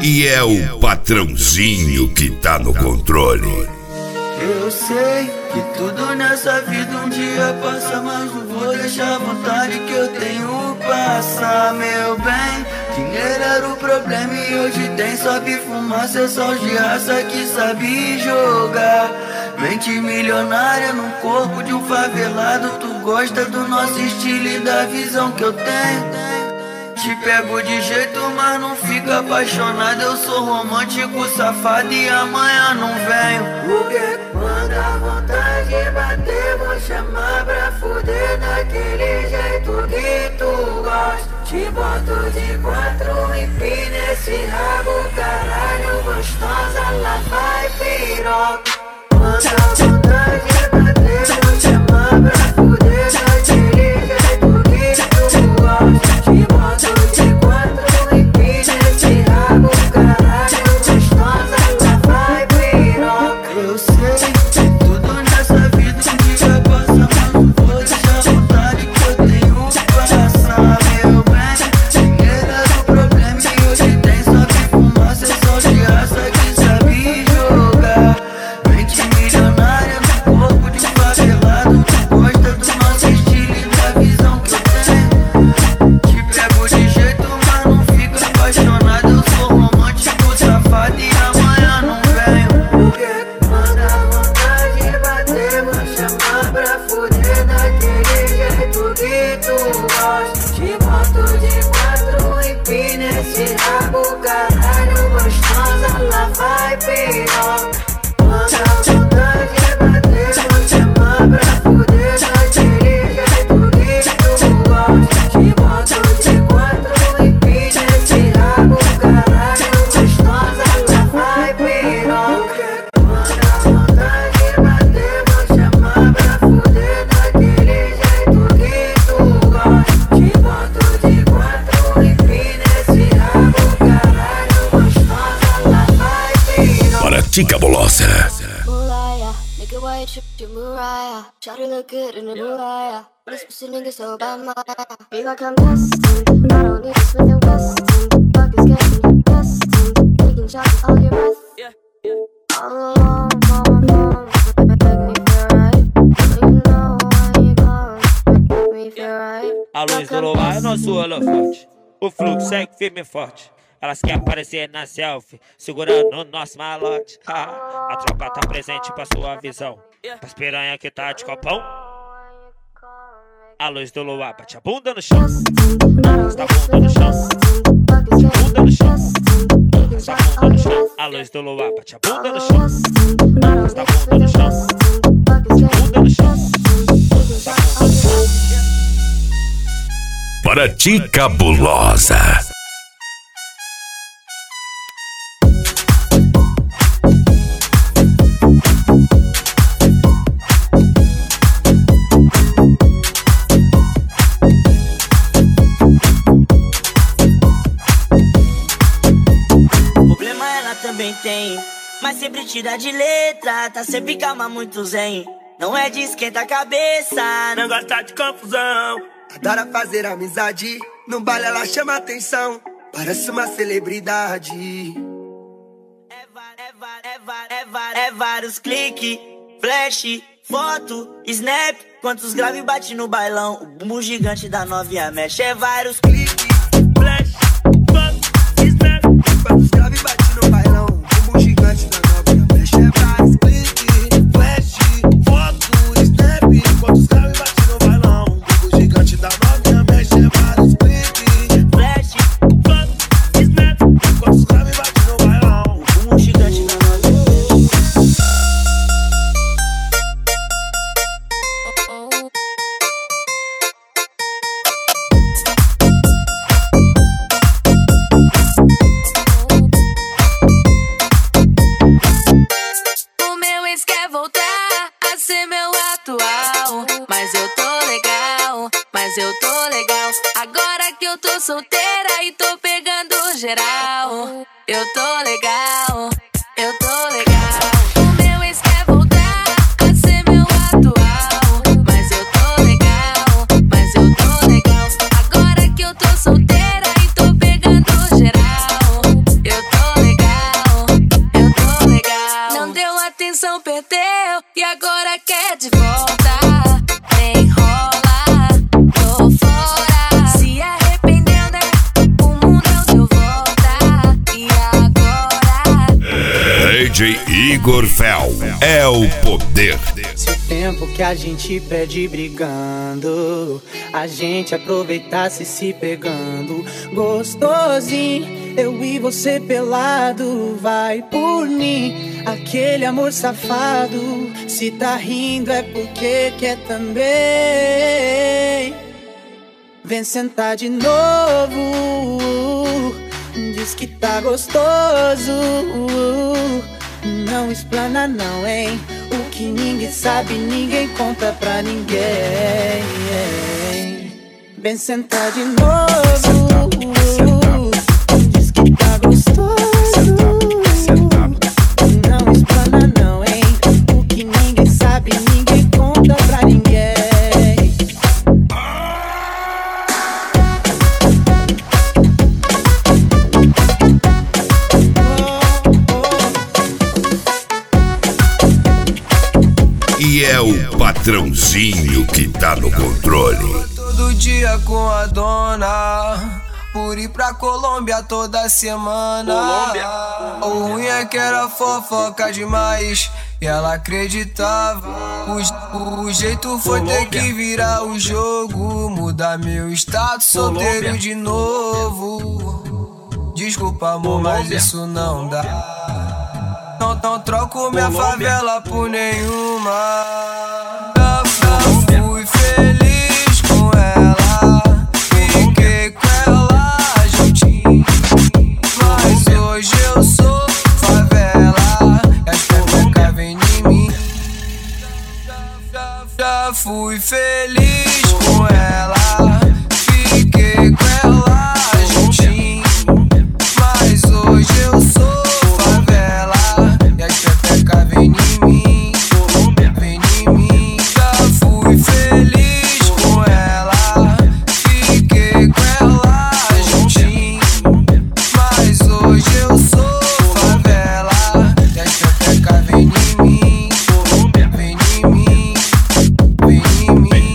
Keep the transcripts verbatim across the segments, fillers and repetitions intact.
e é o patrãozinho que tá no controle. Eu sei que tudo nessa vida um dia passa, mas não vou deixar a vontade que eu tenho passar, meu bem. Dinheiro era o problema e hoje tem só fumaça, é só de raça que sabe jogar. Mente milionária no corpo de um favelado, tu gosta do nosso estilo e da visão que eu tenho. Te pego de jeito, mas não fica apaixonado. Eu sou romântico, safado e amanhã não venho. Porque quando a vontade bater, vou chamar pra fuder daquele jeito que tu gosta. Te boto de quatro, empina esse rabo, caralho, gostosa, lá vai piroca. Quando a vontade bater, vou chamar pra fuder daquele jeito que tu gosta. Te boto de quatro, empina esse rabo, caralho, gostosa, lá vai piroca. Eu sei que tudo nessa vida um dia passa, mas não vou deixar a vontade que eu tenho passar, meu bem. Dinheiro era o problema e hoje tem só que fumaça, é só de raça que sabe jogar. Mente milionária no corpo de favelado, tu gosta do nosso estilo e da visão que eu tenho. Te pego de jeito, mas não fico apaixonado. Eu sou romântico, safado e amanhã não venho. Porque quando a vontade bater, vou chamar pra fuder daquele jeito que tu gosta. Te boto de quatro, empina esse rabo, caralho, gostosa, lá vai piroca. Quando a vontade bater, vou chamar pra fuder daquele jeito que tu gosta. Te boto de quatro, empina esse rabo, caralho, gostosa, lá vai piroca. Quando a vontade bater, vou chamar pra fuder daquele jeito que tu gosta. Te boto de quatro, empina esse rabo, caralho, gostosa, lá vai piroca. Para ti, cabulosa. Moolaya, make it white trip to Mariah. Shawty look good in the Moolaya. This pussy nigga so bad, my feel like I'm destined. I don't need to Smith and Wesson. Buckets getting destined. Taking shots all your breath. Yeah, yeah. All alone on my phone, make me feel right. So you know when you come, make me feel right. A luz do luar é nosso holofote. O fluxo segue firme e forte. Elas querem aparecer na selfie, segurando o nosso malote. Ah, a tropa tá presente pra sua visão. Pras piranha que tá de copão. A luz do luar bate a bunda no chão. Arrasta a bunda no chão. Bunda no chão. Arrasta a bunda no chão. A luz do luar bate a bunda no chão. Arrasta a bunda no chão. Bunda no chão. Arrasta a bunda no chão. Para ti, cabulosa. Também tem, mas sempre tira de letra. Tá sempre calma, muito zen. Não é de esquenta a cabeça, não gosta de confusão. Adora fazer amizade, no baile ela chama atenção. Parece uma celebridade. É, va- é, va- é, va- é, va- é vários cliques, flash, foto, snap. Quantos grave bate no bailão, o bumbum gigante da novinha mexe. É vários cliques, flash, foto, snap. Quantos grave bate no bailão, o bumbum gigante da novinha mexe. É vários cliques, flash, foto, snap. Quantos grave bate no bailão, o bumbum gigante da novinha mexe. É vários cliques, Flash, foto, snap. quantos grave bate no bailão, O bumbum gigante da novinha mexe. O meu ex quer voltar a ser meu atual. Mas eu tô legal, mas eu tô legal. Agora que eu tô solteira e tô pegando geral. Eu tô legal, eu tô legal. O meu ex quer voltar a ser meu atual. Mas eu tô legal, mas eu tô legal. Agora que eu tô solteira e tô pegando geral. Eu tô agora quer de volta. Nem rola, tô fora. Se arrependeu, né? O mundo deu volta. E agora? D J Igor Fel é o poder. Se o tempo que a gente perde brigando, a gente aproveitasse se pegando, gostosinho, eu e você pelado, vai por mim, aquele amor safado. Se tá rindo é porque quer também. Vem sentar de novo, diz que tá gostoso. Não explana não, hein? O que ninguém sabe, ninguém conta pra ninguém. Vem sentar de novo, diz que tá gostoso. Não explana não, hein? O que ninguém sabe, ninguém conta pra ninguém. E é o patrãozinho que tá no controle. Todo dia com a dona, por ir pra Colômbia toda semana. Colômbia. O ruim é que era fofoca demais e ela acreditava. O, o, o jeito foi Colômbia. Ter que virar o jogo, mudar meu status, solteiro de novo. Desculpa amor, Colômbia. Mas isso não dá. Não, não troco minha Colômbia. Favela por nenhuma. Eu, eu fui feliz com ela, fiquei com ela juntinho. Mas hoje eu sou favela e as pepecas vêm em mim. Já, já fui feliz com ela, fiquei com ela juntinho. Mas hoje eu sou vem em mim, vem em mim. Já fui feliz com ela, fiquei com ela juntinho. Mas hoje eu sou favela e as pepecas vem em mim, vem em mim, vem em mim.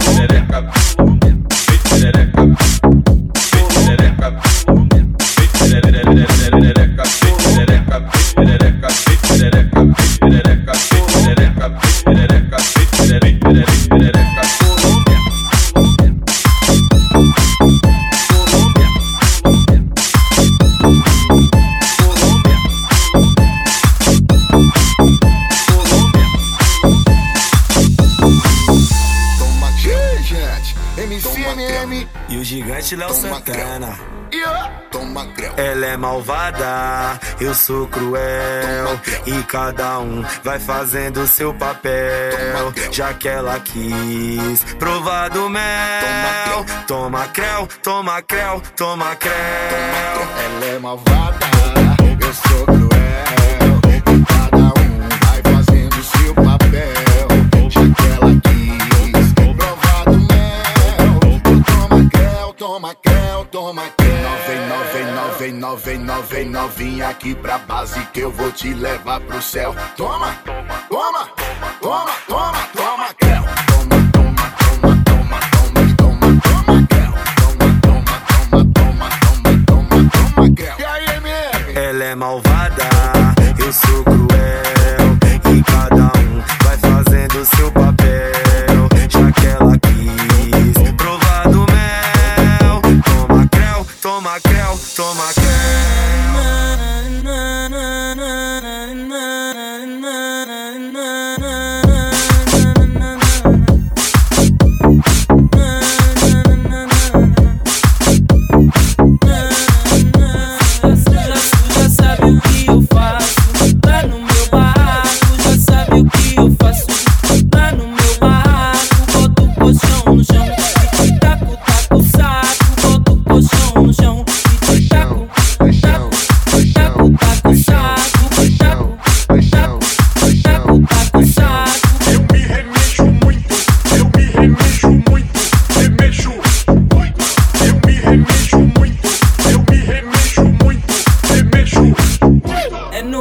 E o gigante Léo Santana. Ela é malvada, eu sou cruel. E cada um vai fazendo seu papel. Já que ela quis provar do mel. Toma creu, toma creu, toma creu. Ela é malvada, eu sou cruel. E cada um vai fazendo seu papel. Já que ela quis provar do mel. Toma creu, toma creu, toma creu. Vem, vem, vem, vem, vem, novinha aqui pra base que eu vou te levar pro céu. Toma, toma, toma, toma, toma, toma, creu. Toma, toma, toma, toma, toma, toma, toma, creu. Toma, toma, toma, toma, toma, toma, toma, creu. E aí, M M? Ela é malvada, eu sou cruel. E cada um vai fazendo seu papel. Já que ela quis provar do mel. Toma creu, toma creu, toma creu. Já sabe o que eu faço lá no meu barraco. Já sabe o que eu faço lá no meu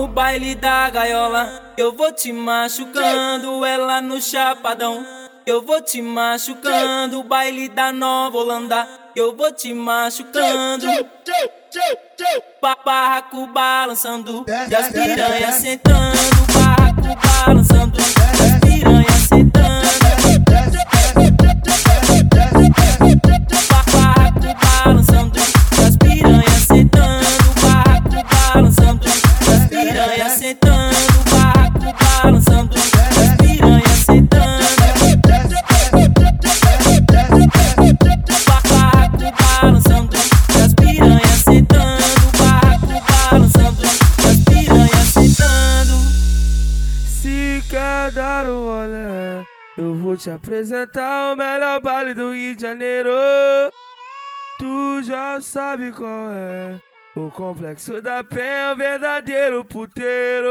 baile da gaiola, eu vou te machucando, ela no chapadão. Eu vou te machucando, baile da Nova Holanda, eu vou te machucando. Barraco balançando, e as piranhas sentando. Barraco balançando, e as piranhas sentando. Barraco balançando, e as piranhas sentando. Barraco balançando, e as piranhas sentando. Barraco balançando, e as piranhas sentando. Barraco balançando, e as piranhas sentando. Barraco balançando, e as piranhas sentando. Se quer dar um rolê, eu vou te apresentar o melhor baile do Rio de Janeiro. Tu já sabe qual é, o Complexo da Penha, o verdadeiro puteiro.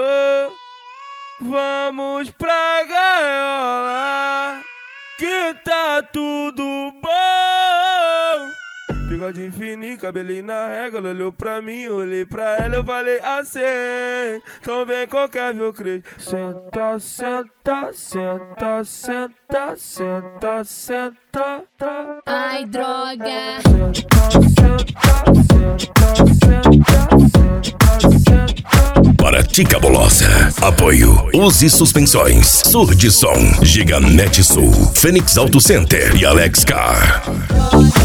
Vamos pra gaiola, que tá tudo bom. Bigodinho fininho, cabelinho na régua. Ela olhou pra mim, olhei pra ela, eu falei assim: então vem qualquer meu crente. Senta, senta, senta, senta, senta, senta. Ai, droga. Senta, senta, senta, senta, senta, senta. Paraty Cabulosa. Apoio Use Suspensões, Surd Som, Giganet Sul, Fênix Auto Center e Alex Car.